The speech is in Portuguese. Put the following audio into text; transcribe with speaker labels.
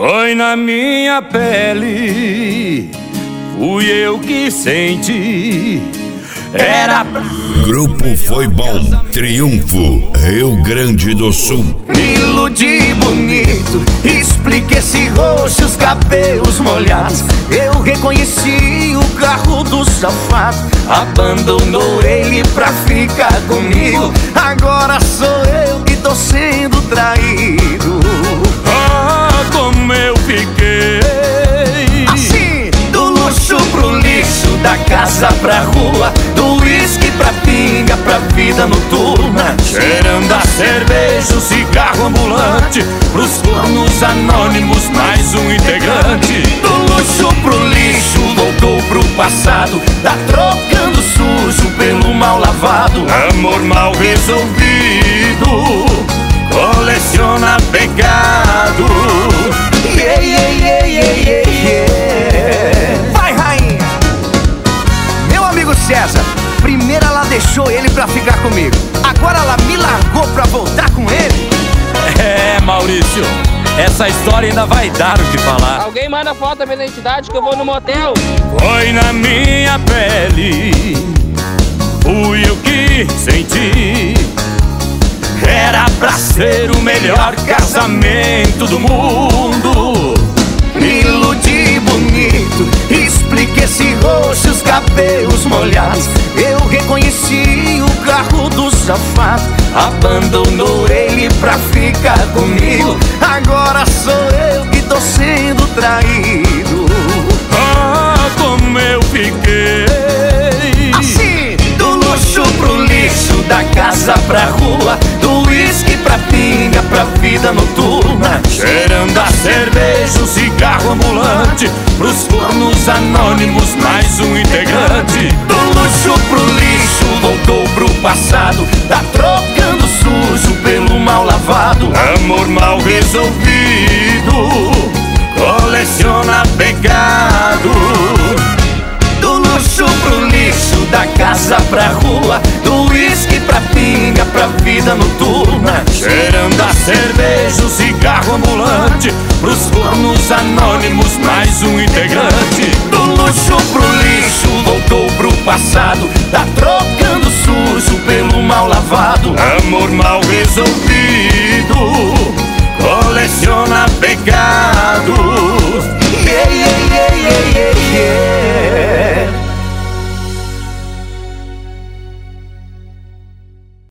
Speaker 1: Foi na minha pele, fui eu que senti. Era pra...
Speaker 2: Grupo Foi Bom, Triunfo, Rio Grande do Sul.
Speaker 1: Me iludi bonito, explique esse rosto, os cabelos molhados. Eu reconheci o carro do safado. Abandonou ele pra ficar comigo. Agora sou eu que tô sendo traído. Ah, como eu fiquei
Speaker 3: assim,
Speaker 1: do luxo pro lixo, da casa pra rua, do uísque pra pinga, pra vida noturna. Cheirando a cerveja, o cigarro ambulante, pros fornos anônimos, mais um integrante. Do luxo pro lixo, voltou pro passado, tá trocando sujo pelo mal lavado. Amor mal resolvido, coleciona pecado. Yeah, yeah, yeah, yeah, yeah, yeah.
Speaker 3: Vai, rainha! Meu amigo César, primeiro ela deixou ele pra ficar comigo, agora ela me largou pra voltar com ele.
Speaker 4: É, Maurício, essa história ainda vai dar o que falar.
Speaker 5: Alguém manda foto da minha identidade que eu vou no motel.
Speaker 1: Foi na minha pele, fui eu que senti. Era pra ser o melhor casamento do mundo. Me iludi bonito, explique esse rosto, os cabelos molhados. Eu reconheci o carro do safado. Abandonou ele pra ficar comigo. Agora sou eu que tô sendo traído. Ah, como eu fiquei
Speaker 3: Assim,
Speaker 1: do luxo pro lixo, da casa pra rua, do uísque pra pinga, pra vida noturna. Cheirando a cerveja, o cigarro ambulante, pros fornos anônimos, mais um integrante. Do luxo pro lixo, voltou pro passado, tá trocando sujo pelo mal lavado. Amor mal resolvido, coleciona pecado. Do luxo pro lixo, da casa pra rua, do uísque pra pinga, pra vida noturna. Cheirando a cerveja, o cigarro ambulante, pros fornos anônimos, mais um integrante. Do luxo pro lixo, voltou pro passado, tá trocando sujo pelo mal lavado. Amor mal resolvido, coleciona pecado.